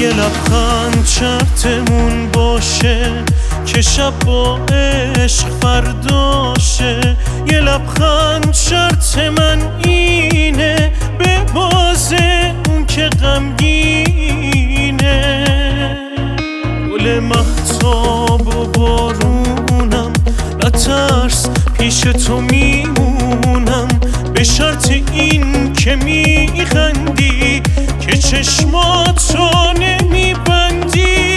یه لبخند شرطمون باشه که شب با عشق فرداشه. یه لبخند شرط من اینه به بازه اون که غمگینه. گل مهتاب و بارونم نترس پیش تو میمونم، به شرط این که میخندی که چشماتو نمیبندی.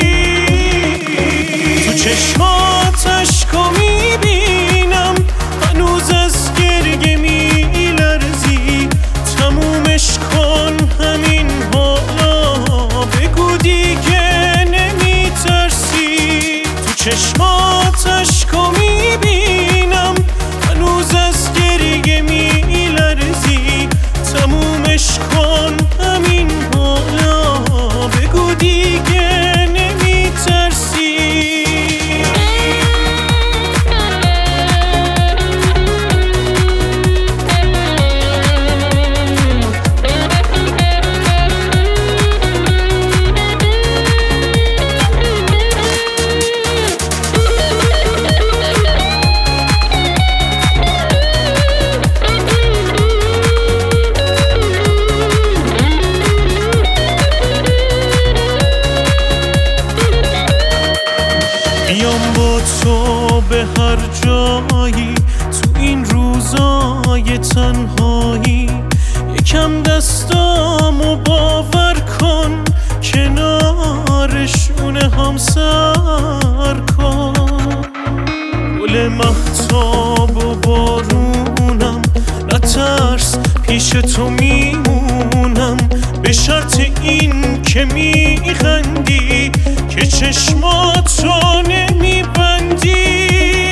تو چشمات عشقو میبینم هنوز از گریه میلرزی. تمومش کن همین حالا بگو دیگه نمیترسی. تو چشمات عشقو میبینم هنوز از گریه میلرزی. تمومش کن همین حالا بگو دیگه نمیترسی. بیام با تو به هر جایی تو این روزای تنهایی. یکم دستامو باور کن کنارشون هم سر کن. گل مهتاب و بارونم نترس پیش تو میمونم، به شرط این که میخندی که چشماتو نمیبندی.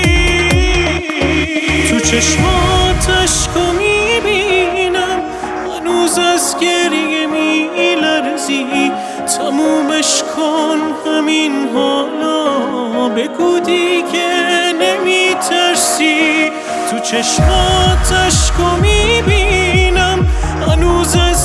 تو چشمات عشقو میبینم هنوز از گریه میلرزی. تمومش کن همین حالا بگو دیگه نمیترسی. تو چشمات عشقو میبینم هنوز از